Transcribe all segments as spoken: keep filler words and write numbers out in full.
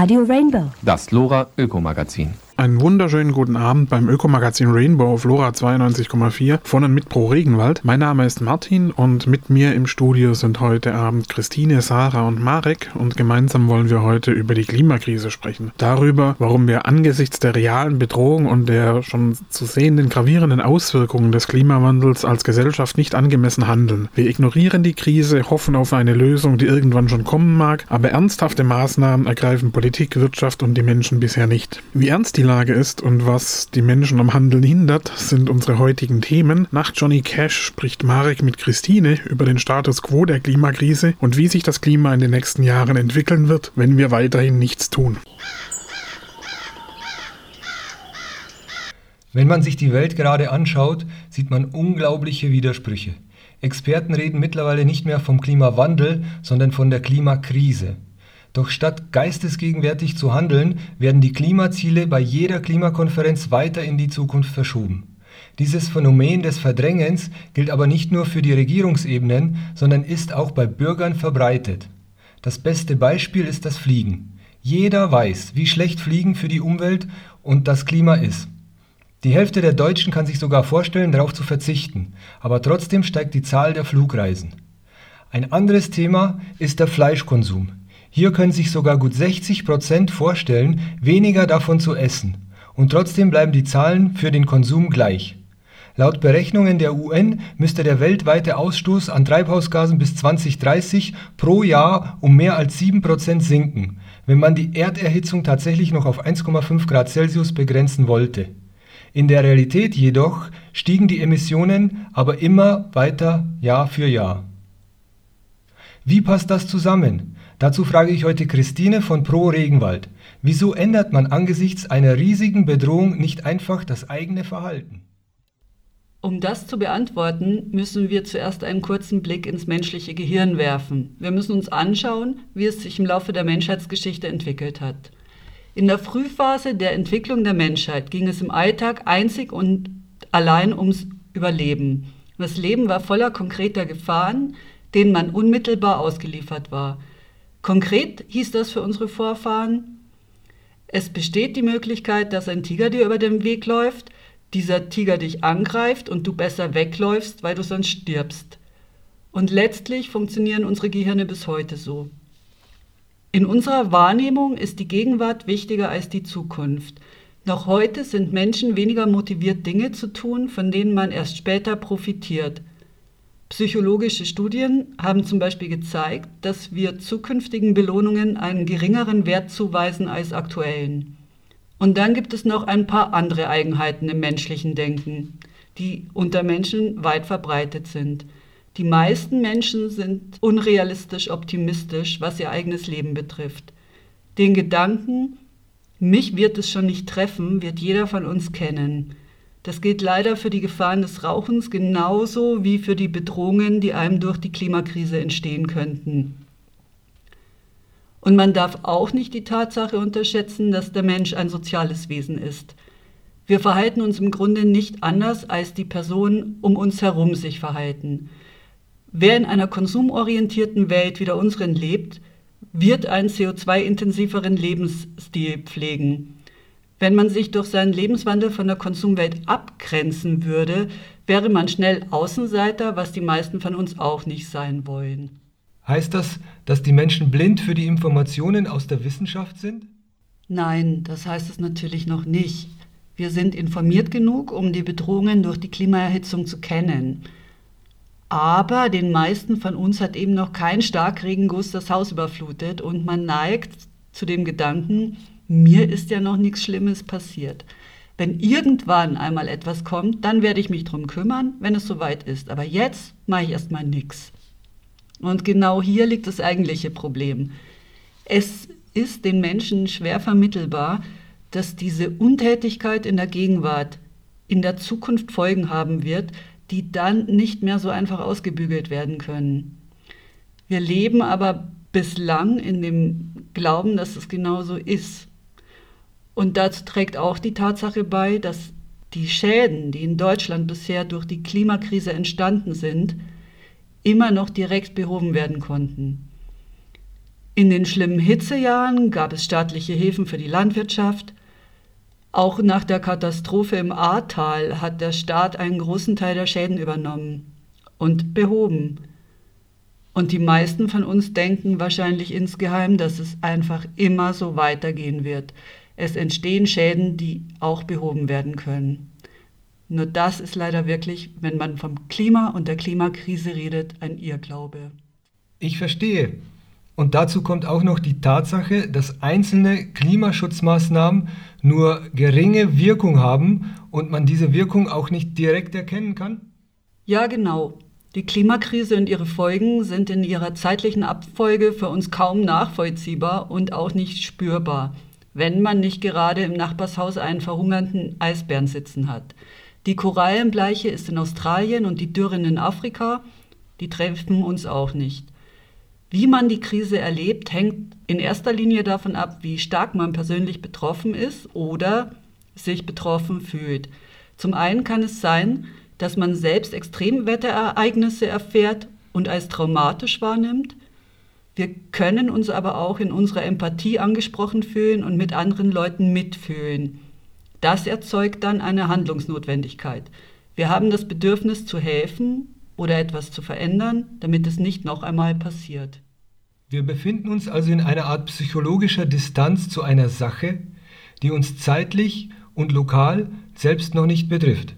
Radio Rainbow. Das LoRa-Ökomagazin. Einen wunderschönen guten Abend beim Ökomagazin Rainbow auf LoRa zweiundneunzig Komma vier von und mit Pro Regenwald. Mein Name ist Martin und mit mir im Studio sind heute Abend Christine, Sarah und Marek und gemeinsam wollen wir heute über die Klimakrise sprechen. Darüber, warum wir angesichts der realen Bedrohung und der schon zu sehenden gravierenden Auswirkungen des Klimawandels als Gesellschaft nicht angemessen handeln. Wir ignorieren die Krise, hoffen auf eine Lösung, die irgendwann schon kommen mag, aber ernsthafte Maßnahmen ergreifen Politik, Wirtschaft und die Menschen bisher nicht. Wie ernst die Lage ist und was die Menschen am Handeln hindert, sind unsere heutigen Themen. Nach Johnny Cash spricht Marek mit Christine über den Status quo der Klimakrise und wie sich das Klima in den nächsten Jahren entwickeln wird, wenn wir weiterhin nichts tun. Wenn man sich die Welt gerade anschaut, sieht man unglaubliche Widersprüche. Experten reden mittlerweile nicht mehr vom Klimawandel, sondern von der Klimakrise. Doch statt geistesgegenwärtig zu handeln, werden die Klimaziele bei jeder Klimakonferenz weiter in die Zukunft verschoben. Dieses Phänomen des Verdrängens gilt aber nicht nur für die Regierungsebenen, sondern ist auch bei Bürgern verbreitet. Das beste Beispiel ist das Fliegen. Jeder weiß, wie schlecht Fliegen für die Umwelt und das Klima ist. Die Hälfte der Deutschen kann sich sogar vorstellen, darauf zu verzichten, aber trotzdem steigt die Zahl der Flugreisen. Ein anderes Thema ist der Fleischkonsum. Hier können sich sogar gut sechzig Prozent vorstellen, weniger davon zu essen. Und trotzdem bleiben die Zahlen für den Konsum gleich. Laut Berechnungen der U N müsste der weltweite Ausstoß an Treibhausgasen bis zwanzig dreißig pro Jahr um mehr als sieben Prozent sinken, wenn man die Erderhitzung tatsächlich noch auf eins Komma fünf Grad Celsius begrenzen wollte. In der Realität jedoch stiegen die Emissionen aber immer weiter Jahr für Jahr. Wie passt das zusammen? Dazu frage ich heute Christine von Pro Regenwald. Wieso ändert man angesichts einer riesigen Bedrohung nicht einfach das eigene Verhalten? Um das zu beantworten, müssen wir zuerst einen kurzen Blick ins menschliche Gehirn werfen. Wir müssen uns anschauen, wie es sich im Laufe der Menschheitsgeschichte entwickelt hat. In der Frühphase der Entwicklung der Menschheit ging es im Alltag einzig und allein ums Überleben. Das Leben war voller konkreter Gefahren, denen man unmittelbar ausgeliefert war. Konkret hieß das für unsere Vorfahren: Es besteht die Möglichkeit, dass ein Tiger dir über den Weg läuft, dieser Tiger dich angreift und du besser wegläufst, weil du sonst stirbst. Und letztlich funktionieren unsere Gehirne bis heute so. In unserer Wahrnehmung ist die Gegenwart wichtiger als die Zukunft. Noch heute sind Menschen weniger motiviert, Dinge zu tun, von denen man erst später profitiert. Psychologische Studien haben zum Beispiel gezeigt, dass wir zukünftigen Belohnungen einen geringeren Wert zuweisen als aktuellen. Und dann gibt es noch ein paar andere Eigenheiten im menschlichen Denken, die unter Menschen weit verbreitet sind. Die meisten Menschen sind unrealistisch optimistisch, was ihr eigenes Leben betrifft. Den Gedanken, mich wird es schon nicht treffen, wird jeder von uns kennen. Das gilt leider für die Gefahren des Rauchens genauso wie für die Bedrohungen, die einem durch die Klimakrise entstehen könnten. Und man darf auch nicht die Tatsache unterschätzen, dass der Mensch ein soziales Wesen ist. Wir verhalten uns im Grunde nicht anders, als die Personen um uns herum sich verhalten. Wer in einer konsumorientierten Welt wie der unseren lebt, wird einen C O zwei intensiveren Lebensstil pflegen. Wenn man sich durch seinen Lebenswandel von der Konsumwelt abgrenzen würde, wäre man schnell Außenseiter, was die meisten von uns auch nicht sein wollen. Heißt das, dass die Menschen blind für die Informationen aus der Wissenschaft sind? Nein, das heißt es natürlich noch nicht. Wir sind informiert genug, um die Bedrohungen durch die Klimaerhitzung zu kennen. Aber den meisten von uns hat eben noch kein Starkregenguss das Haus überflutet und man neigt zu dem Gedanken, mir ist ja noch nichts Schlimmes passiert. Wenn irgendwann einmal etwas kommt, dann werde ich mich drum kümmern, wenn es soweit ist. Aber jetzt mache ich erstmal nichts. Und genau hier liegt das eigentliche Problem. Es ist den Menschen schwer vermittelbar, dass diese Untätigkeit in der Gegenwart in der Zukunft Folgen haben wird, die dann nicht mehr so einfach ausgebügelt werden können. Wir leben aber bislang in dem Glauben, dass es genauso ist. Und dazu trägt auch die Tatsache bei, dass die Schäden, die in Deutschland bisher durch die Klimakrise entstanden sind, immer noch direkt behoben werden konnten. In den schlimmen Hitzejahren gab es staatliche Hilfen für die Landwirtschaft. Auch nach der Katastrophe im Ahrtal hat der Staat einen großen Teil der Schäden übernommen und behoben. Und die meisten von uns denken wahrscheinlich insgeheim, dass es einfach immer so weitergehen wird. Es entstehen Schäden, die auch behoben werden können. Nur das ist leider wirklich, wenn man vom Klima und der Klimakrise redet, ein Irrglaube. Ich verstehe. Und dazu kommt auch noch die Tatsache, dass einzelne Klimaschutzmaßnahmen nur geringe Wirkung haben und man diese Wirkung auch nicht direkt erkennen kann? Ja, genau. Die Klimakrise und ihre Folgen sind in ihrer zeitlichen Abfolge für uns kaum nachvollziehbar und auch nicht spürbar, wenn man nicht gerade im Nachbarshaus einen verhungernden Eisbären sitzen hat. Die Korallenbleiche ist in Australien und die Dürren in Afrika, die treffen uns auch nicht. Wie man die Krise erlebt, hängt in erster Linie davon ab, wie stark man persönlich betroffen ist oder sich betroffen fühlt. Zum einen kann es sein, dass man selbst Extremwetterereignisse erfährt und als traumatisch wahrnimmt. Wir können uns aber auch in unserer Empathie angesprochen fühlen und mit anderen Leuten mitfühlen. Das erzeugt dann eine Handlungsnotwendigkeit. Wir haben das Bedürfnis zu helfen oder etwas zu verändern, damit es nicht noch einmal passiert. Wir befinden uns also in einer Art psychologischer Distanz zu einer Sache, die uns zeitlich und lokal selbst noch nicht betrifft.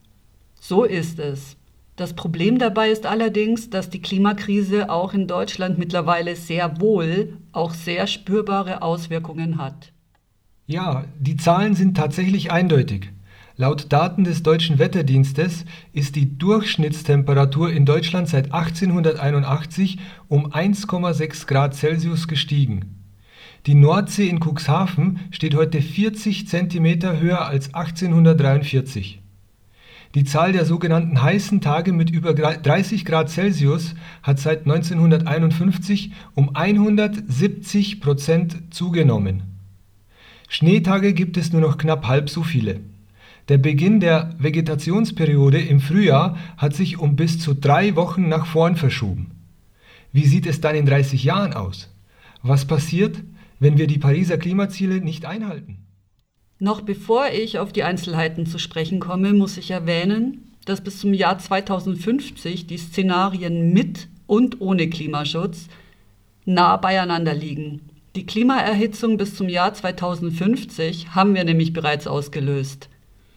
So ist es. Das Problem dabei ist allerdings, dass die Klimakrise auch in Deutschland mittlerweile sehr wohl auch sehr spürbare Auswirkungen hat. Ja, die Zahlen sind tatsächlich eindeutig. Laut Daten des Deutschen Wetterdienstes ist die Durchschnittstemperatur in Deutschland seit achtzehnhunderteinundachtzig um eins Komma sechs Grad Celsius gestiegen. Die Nordsee in Cuxhaven steht heute vierzig Zentimeter höher als achtzehnhundertdreiundvierzig. Die Zahl der sogenannten heißen Tage mit über dreißig Grad Celsius hat seit neunzehnhunderteinundfünfzig um hundertsiebzig Prozent zugenommen. Schneetage gibt es nur noch knapp halb so viele. Der Beginn der Vegetationsperiode im Frühjahr hat sich um bis zu drei Wochen nach vorn verschoben. Wie sieht es dann in dreißig Jahren aus? Was passiert, wenn wir die Pariser Klimaziele nicht einhalten? Noch bevor ich auf die Einzelheiten zu sprechen komme, muss ich erwähnen, dass bis zum Jahr zweitausendfünfzig die Szenarien mit und ohne Klimaschutz nah beieinander liegen. Die Klimaerhitzung bis zum Jahr zweitausendfünfzig haben wir nämlich bereits ausgelöst.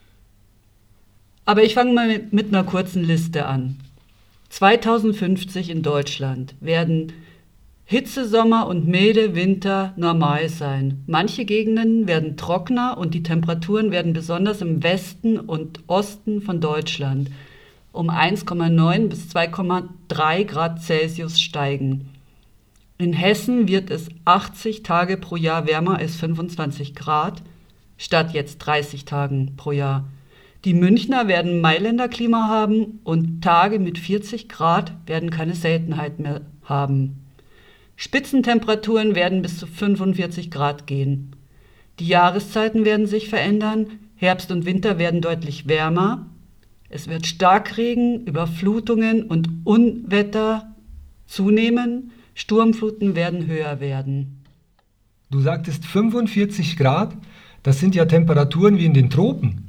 Aber ich fange mal mit, mit einer kurzen Liste an. zweitausendfünfzig in Deutschland werden Hitzesommer und milde Winter normal sein. Manche Gegenden werden trockener und die Temperaturen werden besonders im Westen und Osten von Deutschland um eins Komma neun bis zwei Komma drei Grad Celsius steigen. In Hessen wird es achtzig Tage pro Jahr wärmer als fünfundzwanzig Grad, statt jetzt dreißig Tagen pro Jahr. Die Münchner werden Mailänder Klima haben und Tage mit vierzig Grad werden keine Seltenheit mehr haben. Spitzentemperaturen werden bis zu fünfundvierzig Grad gehen. Die Jahreszeiten werden sich verändern, Herbst und Winter werden deutlich wärmer. Es wird Starkregen, Überflutungen und Unwetter zunehmen, Sturmfluten werden höher werden. Du sagtest fünfundvierzig Grad, das sind ja Temperaturen wie in den Tropen.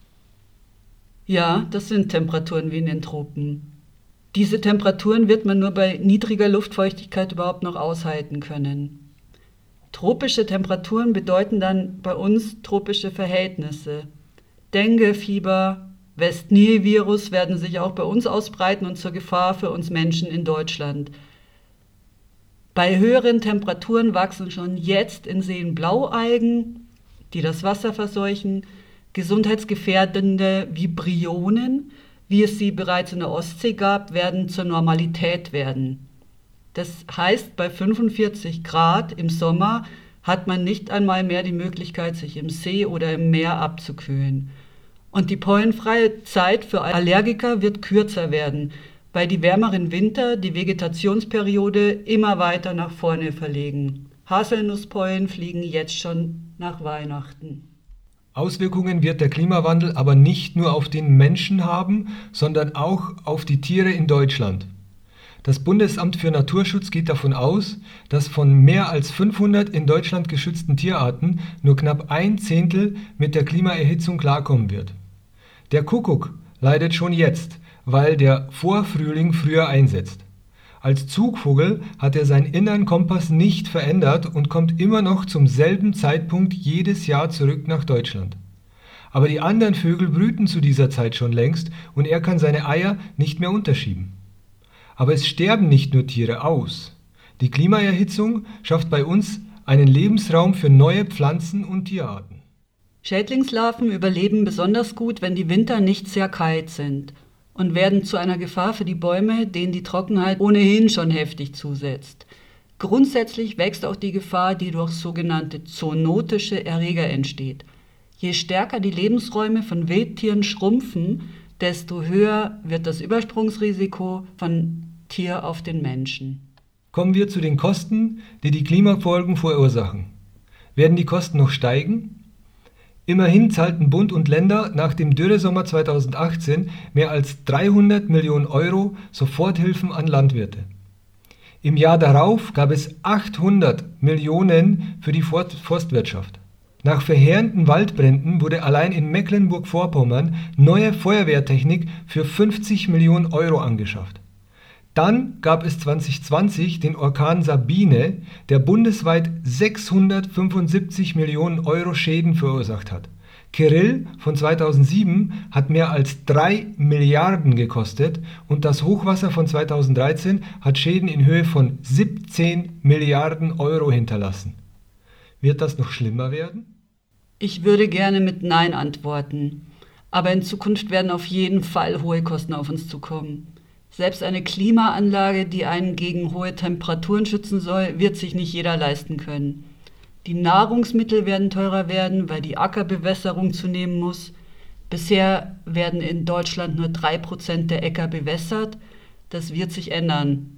Ja, das sind Temperaturen wie in den Tropen. Diese Temperaturen wird man nur bei niedriger Luftfeuchtigkeit überhaupt noch aushalten können. Tropische Temperaturen bedeuten dann bei uns tropische Verhältnisse. Dengue-Fieber, West-Nil-Virus werden sich auch bei uns ausbreiten und zur Gefahr für uns Menschen in Deutschland. Bei höheren Temperaturen wachsen schon jetzt in Seen Blaualgen, die das Wasser verseuchen, gesundheitsgefährdende Vibrionen, wie es sie bereits in der Ostsee gab, werden zur Normalität werden. Das heißt, bei fünfundvierzig Grad im Sommer hat man nicht einmal mehr die Möglichkeit, sich im See oder im Meer abzukühlen. Und die pollenfreie Zeit für Allergiker wird kürzer werden, weil die wärmeren Winter die Vegetationsperiode immer weiter nach vorne verlegen. Haselnusspollen fliegen jetzt schon nach Weihnachten. Auswirkungen wird der Klimawandel aber nicht nur auf den Menschen haben, sondern auch auf die Tiere in Deutschland. Das Bundesamt für Naturschutz geht davon aus, dass von mehr als fünfhundert in Deutschland geschützten Tierarten nur knapp ein Zehntel mit der Klimaerhitzung klarkommen wird. Der Kuckuck leidet schon jetzt, weil der Vorfrühling früher einsetzt. Als Zugvogel hat er seinen inneren Kompass nicht verändert und kommt immer noch zum selben Zeitpunkt jedes Jahr zurück nach Deutschland. Aber die anderen Vögel brüten zu dieser Zeit schon längst und er kann seine Eier nicht mehr unterschieben. Aber es sterben nicht nur Tiere aus. Die Klimaerhitzung schafft bei uns einen Lebensraum für neue Pflanzen und Tierarten. Schädlingslarven überleben besonders gut, wenn die Winter nicht sehr kalt sind und werden zu einer Gefahr für die Bäume, denen die Trockenheit ohnehin schon heftig zusetzt. Grundsätzlich wächst auch die Gefahr, die durch sogenannte zoonotische Erreger entsteht. Je stärker die Lebensräume von Wildtieren schrumpfen, desto höher wird das Übersprungsrisiko von Tier auf den Menschen. Kommen wir zu den Kosten, die die Klimafolgen verursachen. Werden die Kosten noch steigen? Immerhin zahlten Bund und Länder nach dem Dürresommer zweitausendachtzehn mehr als dreihundert Millionen Euro Soforthilfen an Landwirte. Im Jahr darauf gab es achthundert Millionen für die Forstwirtschaft. Nach verheerenden Waldbränden wurde allein in Mecklenburg-Vorpommern neue Feuerwehrtechnik für fünfzig Millionen Euro angeschafft. Dann gab es zwanzig zwanzig den Orkan Sabine, der bundesweit sechshundertfünfundsiebzig Millionen Euro Schäden verursacht hat. Kyrill von zweitausendsieben hat mehr als drei Milliarden gekostet und das Hochwasser von zweitausenddreizehn hat Schäden in Höhe von siebzehn Milliarden Euro hinterlassen. Wird das noch schlimmer werden? Ich würde gerne mit Nein antworten, aber in Zukunft werden auf jeden Fall hohe Kosten auf uns zukommen. Selbst eine Klimaanlage, die einen gegen hohe Temperaturen schützen soll, wird sich nicht jeder leisten können. Die Nahrungsmittel werden teurer werden, weil die Ackerbewässerung zunehmen muss. Bisher werden in Deutschland nur drei Prozent der Äcker bewässert. Das wird sich ändern.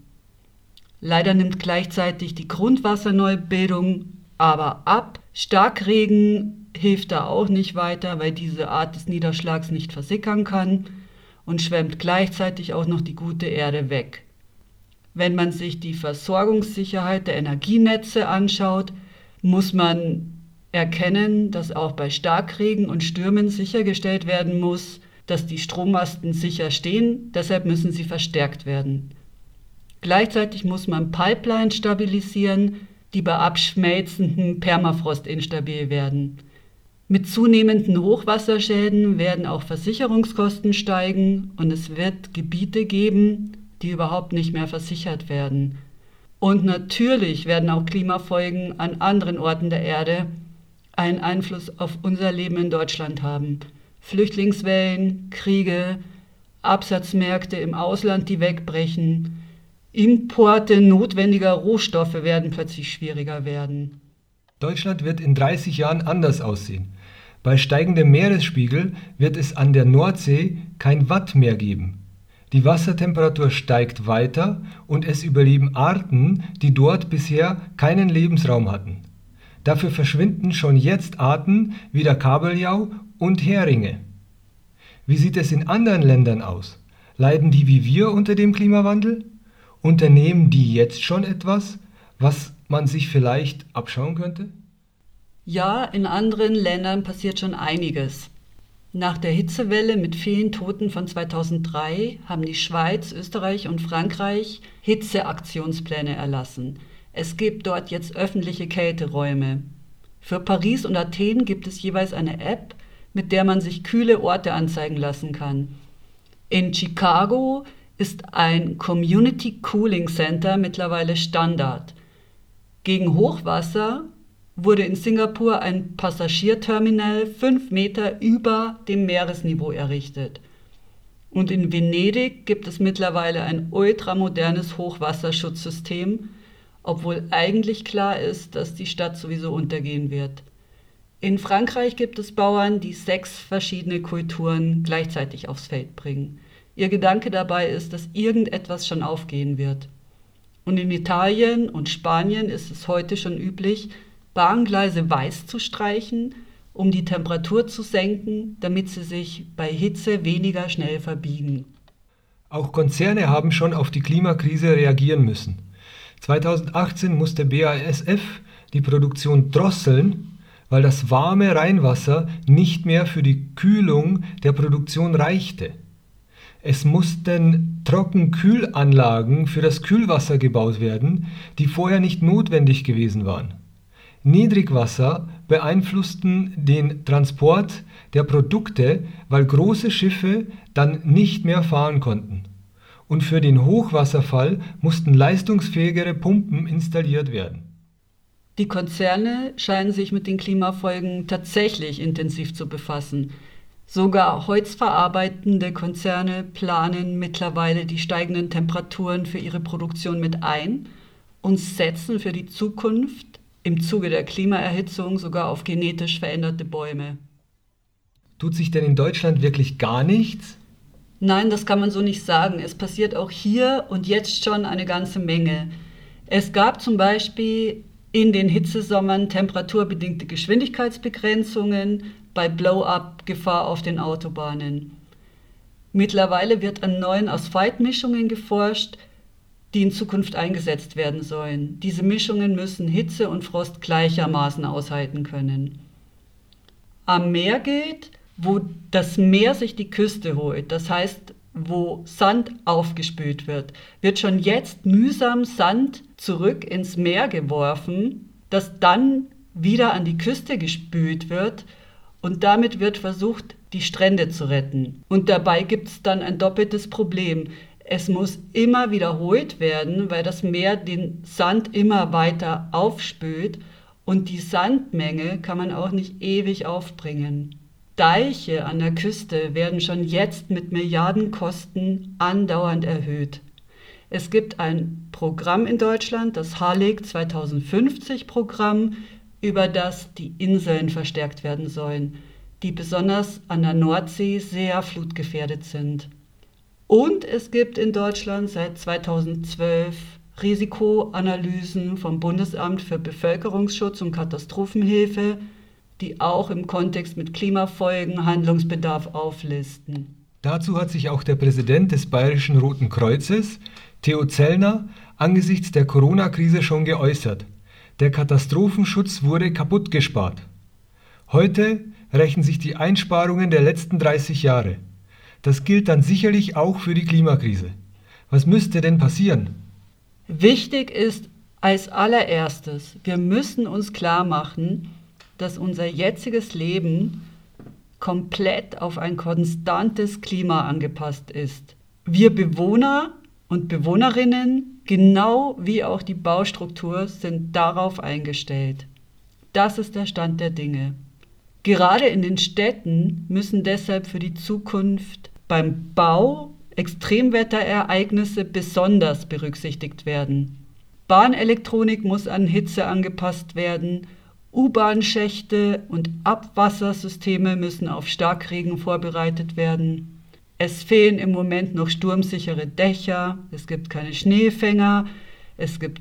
Leider nimmt gleichzeitig die Grundwasserneubildung aber ab. Starkregen hilft da auch nicht weiter, weil diese Art des Niederschlags nicht versickern kann und schwemmt gleichzeitig auch noch die gute Erde weg. Wenn man sich die Versorgungssicherheit der Energienetze anschaut, muss man erkennen, dass auch bei Starkregen und Stürmen sichergestellt werden muss, dass die Strommasten sicher stehen, deshalb müssen sie verstärkt werden. Gleichzeitig muss man Pipelines stabilisieren, die bei abschmelzendem Permafrost instabil werden. Mit zunehmenden Hochwasserschäden werden auch Versicherungskosten steigen und es wird Gebiete geben, die überhaupt nicht mehr versichert werden. Und natürlich werden auch Klimafolgen an anderen Orten der Erde einen Einfluss auf unser Leben in Deutschland haben. Flüchtlingswellen, Kriege, Absatzmärkte im Ausland, die wegbrechen, Importe notwendiger Rohstoffe werden plötzlich schwieriger werden. Deutschland wird in dreißig Jahren anders aussehen. Bei steigendem Meeresspiegel wird es an der Nordsee kein Watt mehr geben. Die Wassertemperatur steigt weiter und es überleben Arten, die dort bisher keinen Lebensraum hatten. Dafür verschwinden schon jetzt Arten wie der Kabeljau und Heringe. Wie sieht es in anderen Ländern aus? Leiden die wie wir unter dem Klimawandel? Unternehmen die jetzt schon etwas, was man sich vielleicht abschauen könnte? Ja, in anderen Ländern passiert schon einiges. Nach der Hitzewelle mit vielen Toten von zweitausenddrei haben die Schweiz, Österreich und Frankreich Hitzeaktionspläne erlassen. Es gibt dort jetzt öffentliche Kälteräume. Für Paris und Athen gibt es jeweils eine App, mit der man sich kühle Orte anzeigen lassen kann. In Chicago ist ein Community Cooling Center mittlerweile Standard. Gegen Hochwasser wurde in Singapur ein Passagierterminal fünf Meter über dem Meeresniveau errichtet. Und in Venedig gibt es mittlerweile ein ultramodernes Hochwasserschutzsystem, obwohl eigentlich klar ist, dass die Stadt sowieso untergehen wird. In Frankreich gibt es Bauern, die sechs verschiedene Kulturen gleichzeitig aufs Feld bringen. Ihr Gedanke dabei ist, dass irgendetwas schon aufgehen wird. Und in Italien und Spanien ist es heute schon üblich, Bahngleise weiß zu streichen, um die Temperatur zu senken, damit sie sich bei Hitze weniger schnell verbiegen. Auch Konzerne haben schon auf die Klimakrise reagieren müssen. zweitausendachtzehn musste B A S F die Produktion drosseln, weil das warme Rheinwasser nicht mehr für die Kühlung der Produktion reichte. Es mussten Trockenkühlanlagen für das Kühlwasser gebaut werden, die vorher nicht notwendig gewesen waren. Niedrigwasser beeinflussten den Transport der Produkte, weil große Schiffe dann nicht mehr fahren konnten. Und für den Hochwasserfall mussten leistungsfähigere Pumpen installiert werden. Die Konzerne scheinen sich mit den Klimafolgen tatsächlich intensiv zu befassen. Sogar holzverarbeitende Konzerne planen mittlerweile die steigenden Temperaturen für ihre Produktion mit ein und setzen für die Zukunft im Zuge der Klimaerhitzung sogar auf genetisch veränderte Bäume. Tut sich denn in Deutschland wirklich gar nichts? Nein, das kann man so nicht sagen. Es passiert auch hier und jetzt schon eine ganze Menge. Es gab zum Beispiel in den Hitzesommern temperaturbedingte Geschwindigkeitsbegrenzungen bei Blow-up-Gefahr auf den Autobahnen. Mittlerweile wird an neuen Asphaltmischungen geforscht, die in Zukunft eingesetzt werden sollen. Diese Mischungen müssen Hitze und Frost gleichermaßen aushalten können. Am Meer gilt, wo das Meer sich die Küste holt, das heißt, wo Sand aufgespült wird, wird schon jetzt mühsam Sand zurück ins Meer geworfen, das dann wieder an die Küste gespült wird und damit wird versucht, die Strände zu retten. Und dabei gibt es dann ein doppeltes Problem. Es muss immer wiederholt werden, weil das Meer den Sand immer weiter aufspült und die Sandmenge kann man auch nicht ewig aufbringen. Deiche an der Küste werden schon jetzt mit Milliardenkosten andauernd erhöht. Es gibt ein Programm in Deutschland, das H L E G zweitausendfünfzig Programm, über das die Inseln verstärkt werden sollen, die besonders an der Nordsee sehr flutgefährdet sind. Und es gibt in Deutschland seit zweitausendzwölf Risikoanalysen vom Bundesamt für Bevölkerungsschutz und Katastrophenhilfe, die auch im Kontext mit Klimafolgen Handlungsbedarf auflisten. Dazu hat sich auch der Präsident des Bayerischen Roten Kreuzes, Theo Zellner, angesichts der Corona-Krise schon geäußert. Der Katastrophenschutz wurde kaputt gespart. Heute rächen sich die Einsparungen der letzten dreißig Jahre. Das gilt dann sicherlich auch für die Klimakrise. Was müsste denn passieren? Wichtig ist als allererstes, wir müssen uns klar machen, dass unser jetziges Leben komplett auf ein konstantes Klima angepasst ist. Wir Bewohner und Bewohnerinnen, genau wie auch die Baustruktur, sind darauf eingestellt. Das ist der Stand der Dinge. Gerade in den Städten müssen deshalb für die Zukunft beim Bau Extremwetterereignisse besonders berücksichtigt werden. Bahnelektronik muss an Hitze angepasst werden, U-Bahn-Schächte und Abwassersysteme müssen auf Starkregen vorbereitet werden. Es fehlen im Moment noch sturmsichere Dächer, es gibt keine Schneefänger, es gibt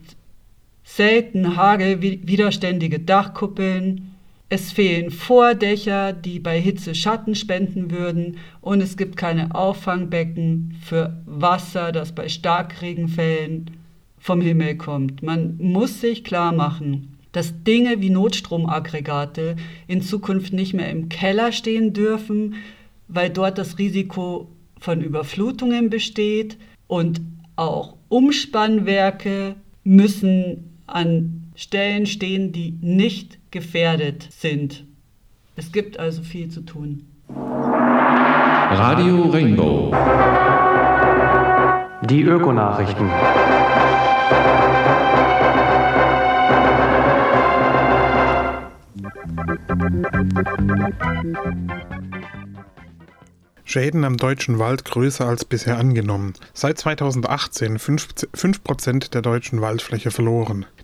selten hagelwiderständige Dachkuppeln, es fehlen Vordächer, die bei Hitze Schatten spenden würden und es gibt keine Auffangbecken für Wasser, das bei Starkregenfällen vom Himmel kommt. Man muss sich klar machen, dass Dinge wie Notstromaggregate in Zukunft nicht mehr im Keller stehen dürfen, weil dort das Risiko von Überflutungen besteht und auch Umspannwerke müssen an Stellen stehen, die nicht gefährdet sind. Es gibt also viel zu tun. Radio Rainbow. Die Ökonachrichten. Schäden am deutschen Wald größer als bisher angenommen. Seit zweitausendachtzehn fünf Prozent der deutschen Waldfläche verloren.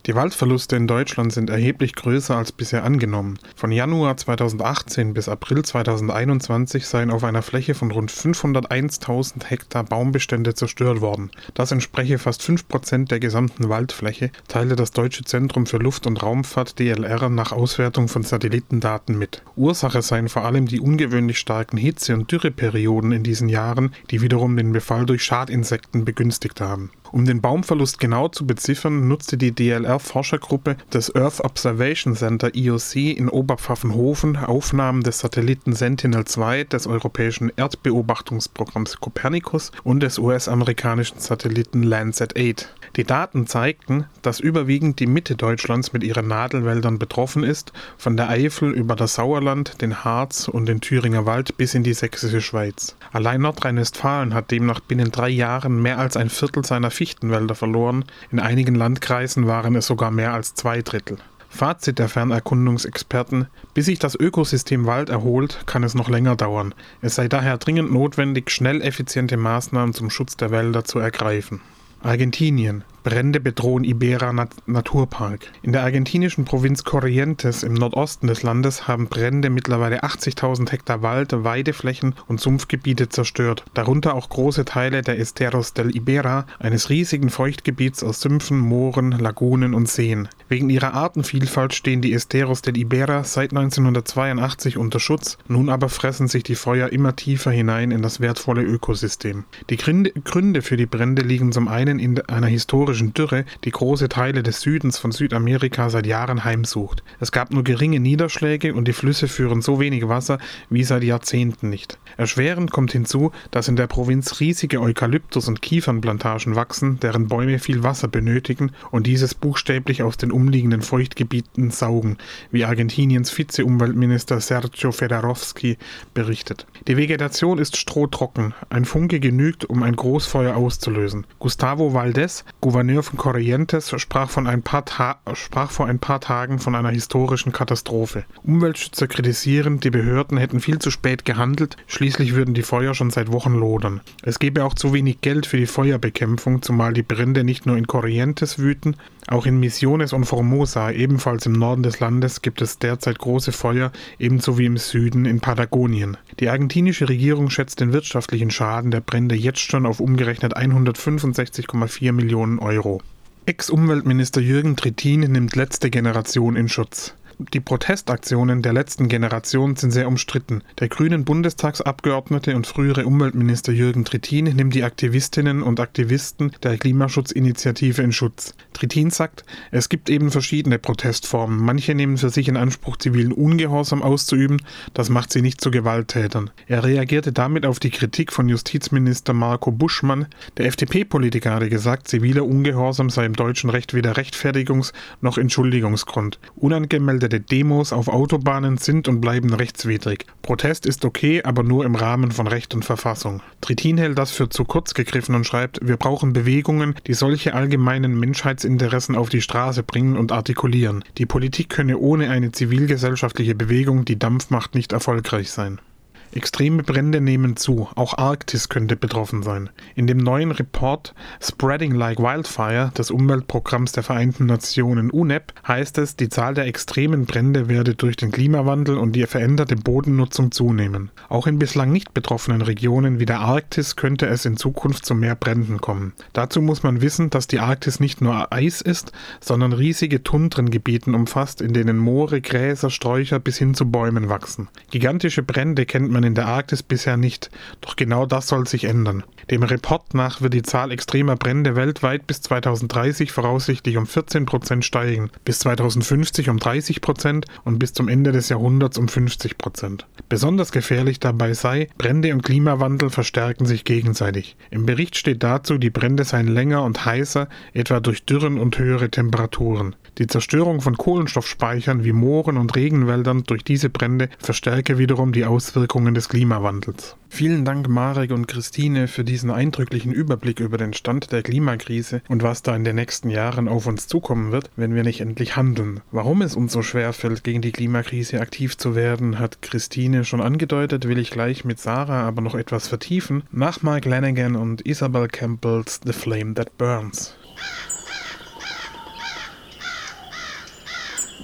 Die Waldverluste in Deutschland sind erheblich größer als bisher angenommen. Von Januar zweitausendachtzehn bis April zweitausendeinundzwanzig seien auf einer Fläche von rund fünfhunderteintausend Hektar Baumbestände zerstört worden. Das entspreche fast fünf Prozent der gesamten Waldfläche, teilte das Deutsche Zentrum für Luft- und Raumfahrt D L R nach Auswertung von Satellitendaten mit. Ursache seien vor allem die ungewöhnlich starken Hitze- und Dürreperioden in diesen Jahren, die wiederum den Befall durch Schadinsekten begünstigt haben. Um den Baumverlust genau zu beziffern, nutzte die D L R-Forschergruppe des Earth Observation Center E O C in Oberpfaffenhofen Aufnahmen des Satelliten Sentinel zwei des europäischen Erdbeobachtungsprogramms Copernicus und des U S-amerikanischen Satelliten Landsat acht. Die Daten zeigten, dass überwiegend die Mitte Deutschlands mit ihren Nadelwäldern betroffen ist, von der Eifel über das Sauerland, den Harz und den Thüringer Wald bis in die sächsische Schweiz. Allein Nordrhein-Westfalen hat demnach binnen drei Jahren mehr als ein Viertel seiner Fichtenwälder verloren, in einigen Landkreisen waren es sogar mehr als zwei Drittel. Fazit der Fernerkundungsexperten: Bis sich das Ökosystem Wald erholt, kann es noch länger dauern. Es sei daher dringend notwendig, schnell effiziente Maßnahmen zum Schutz der Wälder zu ergreifen. Argentinien. Brände bedrohen Ibera Nat- Naturpark. In der argentinischen Provinz Corrientes im Nordosten des Landes haben Brände mittlerweile achtzigtausend Hektar Wald, Weideflächen und Sumpfgebiete zerstört, darunter auch große Teile der Esteros del Ibera, eines riesigen Feuchtgebiets aus Sümpfen, Mooren, Lagunen und Seen. Wegen ihrer Artenvielfalt stehen die Esteros del Ibera seit neunzehnhundertzweiundachtzig unter Schutz, nun aber fressen sich die Feuer immer tiefer hinein in das wertvolle Ökosystem. Die Gründe, Gründe für die Brände liegen zum einen in einer historischen Dürre, die große Teile des Südens von Südamerika seit Jahren heimsucht. Es gab nur geringe Niederschläge und die Flüsse führen so wenig Wasser wie seit Jahrzehnten nicht. Erschwerend kommt hinzu, dass in der Provinz riesige Eukalyptus- und Kiefernplantagen wachsen, deren Bäume viel Wasser benötigen und dieses buchstäblich aus den umliegenden Feuchtgebieten saugen, wie Argentiniens Vize-Umweltminister Sergio Federowski berichtet. Die Vegetation ist strohtrocken, ein Funke genügt, um ein Großfeuer auszulösen. Gustavo Valdez, Gouverneur von Corrientes, sprach, von ein paar Ta- sprach vor ein paar Tagen von einer historischen Katastrophe. Umweltschützer kritisieren, die Behörden hätten viel zu spät gehandelt, schließlich würden die Feuer schon seit Wochen lodern. Es gebe auch zu wenig Geld für die Feuerbekämpfung, zumal die Brände nicht nur in Corrientes wüten, auch in Misiones und Formosa, ebenfalls im Norden des Landes, gibt es derzeit große Feuer, ebenso wie im Süden in Patagonien. Die argentinische Regierung schätzt den wirtschaftlichen Schaden der Brände jetzt schon auf umgerechnet hundertfünfundsechzig Komma vier Millionen Euro. Ex-Umweltminister Jürgen Trittin nimmt letzte Generation in Schutz. Die Protestaktionen der letzten Generation sind sehr umstritten. Der grünen Bundestagsabgeordnete und frühere Umweltminister Jürgen Trittin nimmt die Aktivistinnen und Aktivisten der Klimaschutzinitiative in Schutz. Trittin sagt, es gibt eben verschiedene Protestformen. Manche nehmen für sich in Anspruch, zivilen Ungehorsam auszuüben. Das macht sie nicht zu Gewalttätern. Er reagierte damit auf die Kritik von Justizminister Marco Buschmann. Der F D P-Politiker hatte gesagt, ziviler Ungehorsam sei im deutschen Recht weder Rechtfertigungs- noch Entschuldigungsgrund. Unangemeldete Demos auf Autobahnen sind und bleiben rechtswidrig. Protest ist okay, aber nur im Rahmen von Recht und Verfassung. Trittin hält das für zu kurz gegriffen und schreibt, wir brauchen Bewegungen, die solche allgemeinen Menschheitsinteressen auf die Straße bringen und artikulieren. Die Politik könne ohne eine zivilgesellschaftliche Bewegung, die Dampf macht, nicht erfolgreich sein. Extreme Brände nehmen zu, auch Arktis könnte betroffen sein. In dem neuen Report Spreading Like Wildfire des Umweltprogramms der Vereinten Nationen U N E P heißt es, die Zahl der extremen Brände werde durch den Klimawandel und die veränderte Bodennutzung zunehmen. Auch in bislang nicht betroffenen Regionen wie der Arktis könnte es in Zukunft zu mehr Bränden kommen. Dazu muss man wissen, dass die Arktis nicht nur Eis ist, sondern riesige Tundrengebieten umfasst, in denen Moore, Gräser, Sträucher bis hin zu Bäumen wachsen. Gigantische Brände kennt man in der Arktis bisher nicht, doch genau das soll sich ändern. Dem Report nach wird die Zahl extremer Brände weltweit bis zweitausenddreißig voraussichtlich um vierzehn Prozent steigen, bis zweitausendfünfzig um dreißig Prozent und bis zum Ende des Jahrhunderts um fünfzig Prozent. Besonders gefährlich dabei sei, Brände und Klimawandel verstärken sich gegenseitig. Im Bericht steht dazu, die Brände seien länger und heißer, etwa durch Dürren und höhere Temperaturen. Die Zerstörung von Kohlenstoffspeichern wie Mooren und Regenwäldern durch diese Brände verstärke wiederum die Auswirkungen des Klimawandels. Vielen Dank Marek und Christine für diesen eindrücklichen Überblick über den Stand der Klimakrise und was da in den nächsten Jahren auf uns zukommen wird, wenn wir nicht endlich handeln. Warum es uns so schwer fällt, gegen die Klimakrise aktiv zu werden, hat Christine schon angedeutet, will ich gleich mit Sarah aber noch etwas vertiefen. Nach Mark Lanigan und Isabel Campbells The Flame That Burns.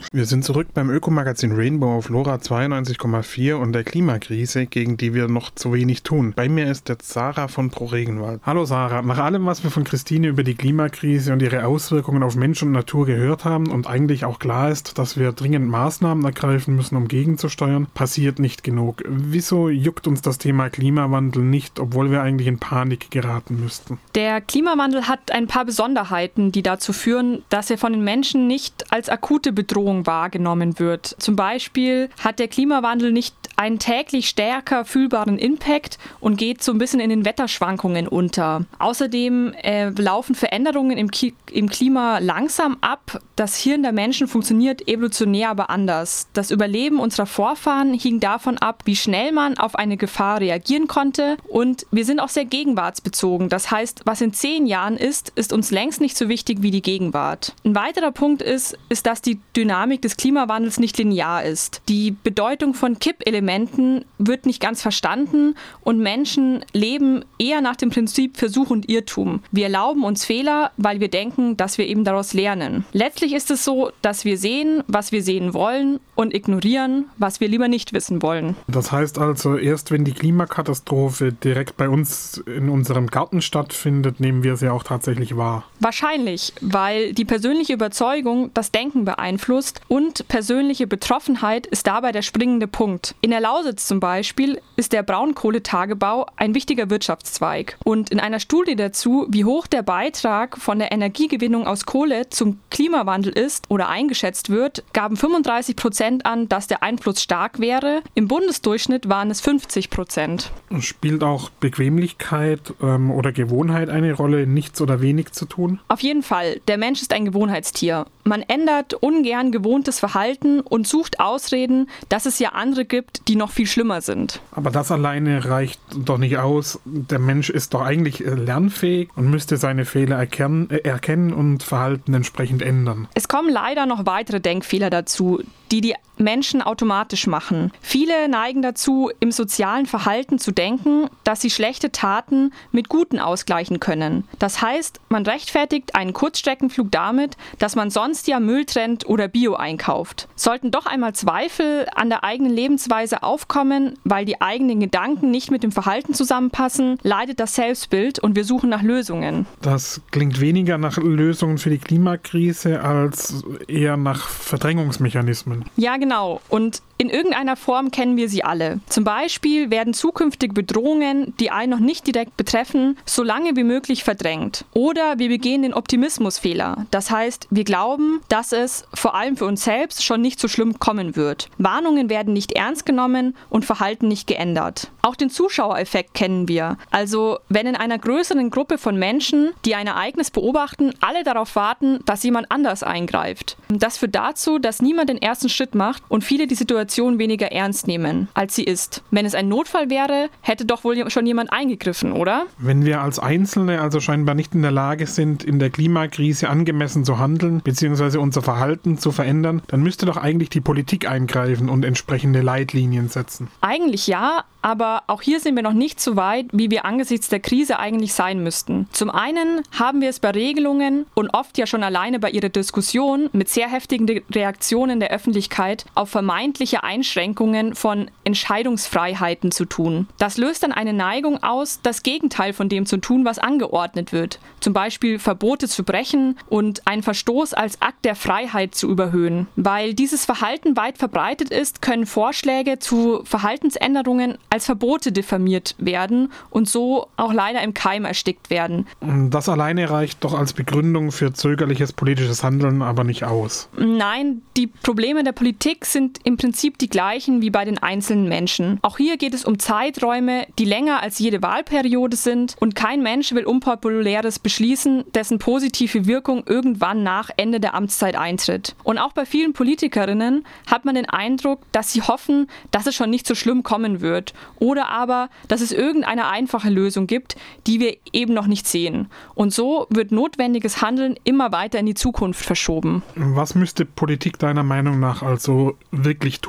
Wir sind zurück beim Ökomagazin Rainbow auf Lora zweiundneunzig Komma vier und der Klimakrise, gegen die wir noch zu wenig tun. Bei mir ist jetzt Sarah von Pro Regenwald. Hallo Sarah, nach allem, was wir von Christine über die Klimakrise und ihre Auswirkungen auf Mensch und Natur gehört haben und eigentlich auch klar ist, dass wir dringend Maßnahmen ergreifen müssen, um gegenzusteuern, passiert nicht genug. Wieso juckt uns das Thema Klimawandel nicht, obwohl wir eigentlich in Panik geraten müssten? Der Klimawandel hat ein paar Besonderheiten, die dazu führen, dass er von den Menschen nicht als akute Bedrohung wahrgenommen wird. Zum Beispiel hat der Klimawandel nicht einen täglich stärker fühlbaren Impact und geht so ein bisschen in den Wetterschwankungen unter. Außerdem äh, laufen Veränderungen im, Ki- im Klima langsam ab. Das Hirn der Menschen funktioniert evolutionär aber anders. Das Überleben unserer Vorfahren hing davon ab, wie schnell man auf eine Gefahr reagieren konnte, und wir sind auch sehr gegenwartsbezogen. Das heißt, was in zehn Jahren ist, ist uns längst nicht so wichtig wie die Gegenwart. Ein weiterer Punkt ist, ist, dass die Dynamik des Klimawandels nicht linear ist. Die Bedeutung von Kippelementen wird nicht ganz verstanden und Menschen leben eher nach dem Prinzip Versuch und Irrtum. Wir erlauben uns Fehler, weil wir denken, dass wir eben daraus lernen. Letztlich ist es so, dass wir sehen, was wir sehen wollen, und ignorieren, was wir lieber nicht wissen wollen. Das heißt also, erst wenn die Klimakatastrophe direkt bei uns in unserem Garten stattfindet, nehmen wir sie auch tatsächlich wahr. Wahrscheinlich, weil die persönliche Überzeugung das Denken beeinflusst und persönliche Betroffenheit ist dabei der springende Punkt. In der Lausitz zum Beispiel ist der Braunkohletagebau ein wichtiger Wirtschaftszweig. Und in einer Studie dazu, wie hoch der Beitrag von der Energiegewinnung aus Kohle zum Klimawandel ist oder eingeschätzt wird, gaben fünfunddreißig Prozent an, dass der Einfluss stark wäre. Im Bundesdurchschnitt waren es fünfzig Prozent. Spielt auch Bequemlichkeit ähm, oder Gewohnheit eine Rolle, nichts oder wenig zu tun? Auf jeden Fall. Der Mensch ist ein Gewohnheitstier. Man ändert ungern gewohntes Verhalten und sucht Ausreden, dass es ja andere gibt, die noch viel schlimmer sind. Aber das alleine reicht doch nicht aus. Der Mensch ist doch eigentlich lernfähig und müsste seine Fehler erkennen, äh, erkennen und Verhalten entsprechend ändern. Es kommen leider noch weitere Denkfehler dazu, die die Menschen automatisch machen. Viele neigen dazu, im sozialen Verhalten zu denken, dass sie schlechte Taten mit guten ausgleichen können. Das heißt, man rechtfertigt einen Kurzstreckenflug damit, dass man sonst ja Müll trennt oder Bio einkauft. Sollten doch einmal Zweifel an der eigenen Lebensweise aufkommen, weil die eigenen Gedanken nicht mit dem Verhalten zusammenpassen, leidet das Selbstbild und wir suchen nach Lösungen. Das klingt weniger nach Lösungen für die Klimakrise als eher nach Verdrängungsmechanismen. Ja, genau. Und in irgendeiner Form kennen wir sie alle. Zum Beispiel werden zukünftige Bedrohungen, die einen noch nicht direkt betreffen, so lange wie möglich verdrängt. Oder wir begehen den Optimismusfehler. Das heißt, wir glauben, dass es vor allem für uns selbst schon nicht so schlimm kommen wird. Warnungen werden nicht ernst genommen und Verhalten nicht geändert. Auch den Zuschauereffekt kennen wir. Also, wenn in einer größeren Gruppe von Menschen, die ein Ereignis beobachten, alle darauf warten, dass jemand anders eingreift. Das führt dazu, dass niemand den ersten Schritt macht und viele die Situation weniger ernst nehmen, als sie ist. Wenn es ein Notfall wäre, hätte doch wohl schon jemand eingegriffen, oder? Wenn wir als Einzelne also scheinbar nicht in der Lage sind, in der Klimakrise angemessen zu handeln, beziehungsweise unser Verhalten zu verändern, dann müsste doch eigentlich die Politik eingreifen und entsprechende Leitlinien setzen. Eigentlich ja, aber auch hier sind wir noch nicht so weit, wie wir angesichts der Krise eigentlich sein müssten. Zum einen haben wir es bei Regelungen und oft ja schon alleine bei ihrer Diskussion mit sehr heftigen Reaktionen der Öffentlichkeit auf vermeintliche Einschränkungen von Entscheidungsfreiheiten zu tun. Das löst dann eine Neigung aus, das Gegenteil von dem zu tun, was angeordnet wird. Zum Beispiel Verbote zu brechen und einen Verstoß als Akt der Freiheit zu überhöhen. Weil dieses Verhalten weit verbreitet ist, können Vorschläge zu Verhaltensänderungen als Verbote diffamiert werden und so auch leider im Keim erstickt werden. Das alleine reicht doch als Begründung für zögerliches politisches Handeln aber nicht aus. Nein, die Probleme der Politik sind im Prinzip die gleichen wie bei den einzelnen Menschen. Auch hier geht es um Zeiträume, die länger als jede Wahlperiode sind und kein Mensch will Unpopuläres beschließen, dessen positive Wirkung irgendwann nach Ende der Amtszeit eintritt. Und auch bei vielen Politikerinnen hat man den Eindruck, dass sie hoffen, dass es schon nicht so schlimm kommen wird oder aber, dass es irgendeine einfache Lösung gibt, die wir eben noch nicht sehen. Und so wird notwendiges Handeln immer weiter in die Zukunft verschoben. Was müsste Politik deiner Meinung nach also wirklich tun?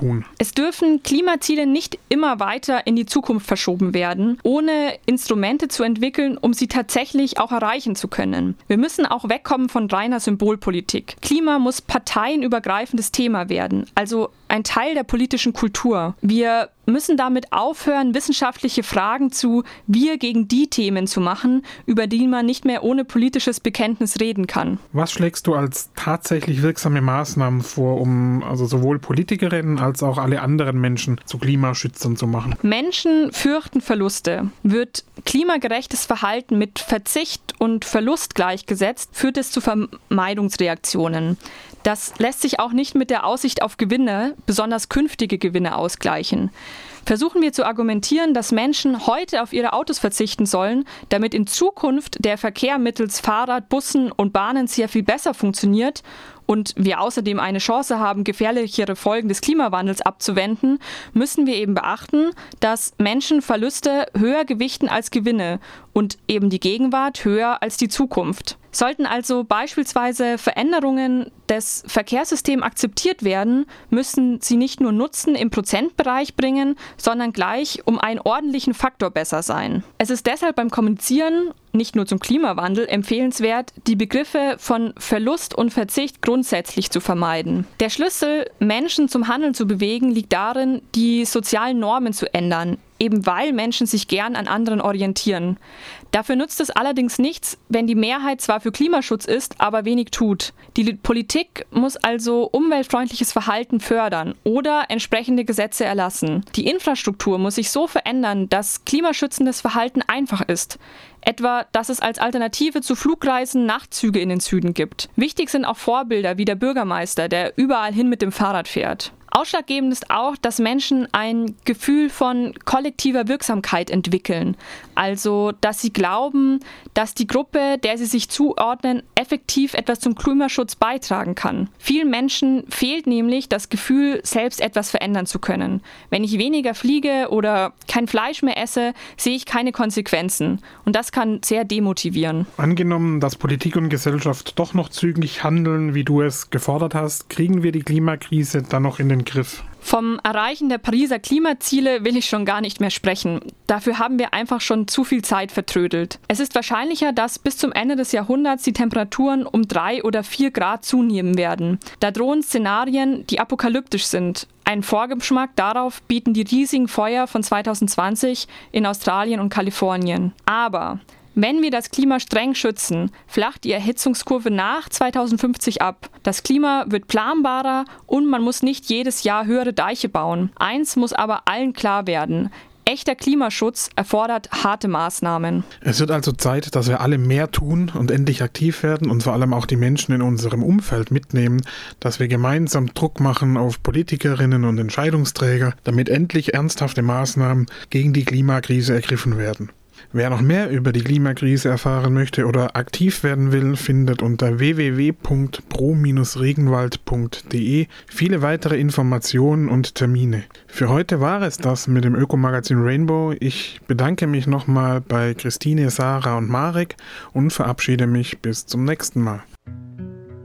tun? Es dürfen Klimaziele nicht immer weiter in die Zukunft verschoben werden, ohne Instrumente zu entwickeln, um sie tatsächlich auch erreichen zu können. Wir müssen auch wegkommen von reiner Symbolpolitik. Klima muss parteienübergreifendes Thema werden, also ein Teil der politischen Kultur. Wir müssen damit aufhören, wissenschaftliche Fragen zu wir gegen die Themen zu machen, über die man nicht mehr ohne politisches Bekenntnis reden kann. Was schlägst du als tatsächlich wirksame Maßnahmen vor, um also sowohl Politikerinnen als auch alle anderen Menschen zu Klimaschützern zu machen? Menschen fürchten Verluste. Wird klimagerechtes Verhalten mit Verzicht und Verlust gleichgesetzt, führt es zu Vermeidungsreaktionen. Das lässt sich auch nicht mit der Aussicht auf Gewinne, besonders künftige Gewinne, ausgleichen. Versuchen wir zu argumentieren, dass Menschen heute auf ihre Autos verzichten sollen, damit in Zukunft der Verkehr mittels Fahrrad, Bussen und Bahnen sehr viel besser funktioniert und wir außerdem eine Chance haben, gefährlichere Folgen des Klimawandels abzuwenden, müssen wir eben beachten, dass Menschen Verluste höher gewichten als Gewinne und eben die Gegenwart höher als die Zukunft. Sollten also beispielsweise Veränderungen des Verkehrssystems akzeptiert werden, müssen sie nicht nur Nutzen im Prozentbereich bringen, sondern gleich um einen ordentlichen Faktor besser sein. Es ist deshalb beim Kommunizieren, nicht nur zum Klimawandel, empfehlenswert, die Begriffe von Verlust und Verzicht grundsätzlich zu vermeiden. Der Schlüssel, Menschen zum Handeln zu bewegen, liegt darin, die sozialen Normen zu ändern, eben weil Menschen sich gern an anderen orientieren. Dafür nutzt es allerdings nichts, wenn die Mehrheit zwar für Klimaschutz ist, aber wenig tut. Die Politik muss also umweltfreundliches Verhalten fördern oder entsprechende Gesetze erlassen. Die Infrastruktur muss sich so verändern, dass klimaschützendes Verhalten einfach ist. Etwa, dass es als Alternative zu Flugreisen Nachtzüge in den Süden gibt. Wichtig sind auch Vorbilder wie der Bürgermeister, der überall hin mit dem Fahrrad fährt. Ausschlaggebend ist auch, dass Menschen ein Gefühl von kollektiver Wirksamkeit entwickeln. Also, dass sie glauben, dass die Gruppe, der sie sich zuordnen, effektiv etwas zum Klimaschutz beitragen kann. Vielen Menschen fehlt nämlich das Gefühl, selbst etwas verändern zu können. Wenn ich weniger fliege oder kein Fleisch mehr esse, sehe ich keine Konsequenzen. Und das kann sehr demotivieren. Angenommen, dass Politik und Gesellschaft doch noch zügig handeln, wie du es gefordert hast, kriegen wir die Klimakrise dann noch in den Griff? Vom Erreichen der Pariser Klimaziele will ich schon gar nicht mehr sprechen. Dafür haben wir einfach schon zu viel Zeit vertrödelt. Es ist wahrscheinlicher, dass bis zum Ende des Jahrhunderts die Temperaturen um drei oder vier Grad zunehmen werden. Da drohen Szenarien, die apokalyptisch sind. Einen Vorgeschmack darauf bieten die riesigen Feuer von zweitausendzwanzig in Australien und Kalifornien. Aber wenn wir das Klima streng schützen, flacht die Erhitzungskurve nach zweitausendfünfzig ab. Das Klima wird planbarer und man muss nicht jedes Jahr höhere Deiche bauen. Eins muss aber allen klar werden: Echter Klimaschutz erfordert harte Maßnahmen. Es wird also Zeit, dass wir alle mehr tun und endlich aktiv werden und vor allem auch die Menschen in unserem Umfeld mitnehmen, dass wir gemeinsam Druck machen auf Politikerinnen und Entscheidungsträger, damit endlich ernsthafte Maßnahmen gegen die Klimakrise ergriffen werden. Wer noch mehr über die Klimakrise erfahren möchte oder aktiv werden will, findet unter w w w punkt pro Bindestrich regenwald punkt de viele weitere Informationen und Termine. Für heute war es das mit dem Ökomagazin Rainbow. Ich bedanke mich nochmal bei Christine, Sarah und Marek und verabschiede mich bis zum nächsten Mal.